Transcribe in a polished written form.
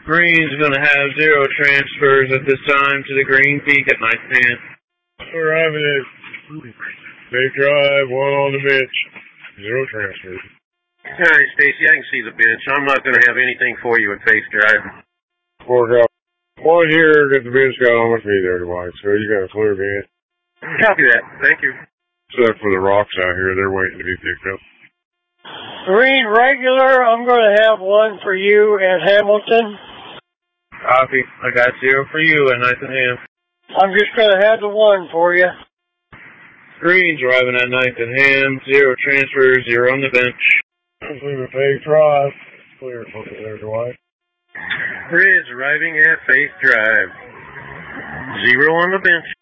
Green's going to have 0 transfers at this time to the green peak at ninth hand. We're having it. Safe drive, 1 on the bench. 0 transfers. All right, Stacy, I can see the bench. I'm not going to have anything for you at face drive. 4 got 1 here, got the bench got on with me there, Dwight. So you got a clear bench. Copy that. Thank you. Except for the rocks out here, they're waiting to be picked up. Green regular, I'm going to have 1 for you at Hamilton. Copy. I got 0 for you at ninth and ham. I'm just going to have the 1 for you. Green's arriving at ninth and ham, 0 transfers, 0 on the bench. Let's leave a safe drive. Clear there, Dwight. Red's arriving at face drive. 0 on the bench.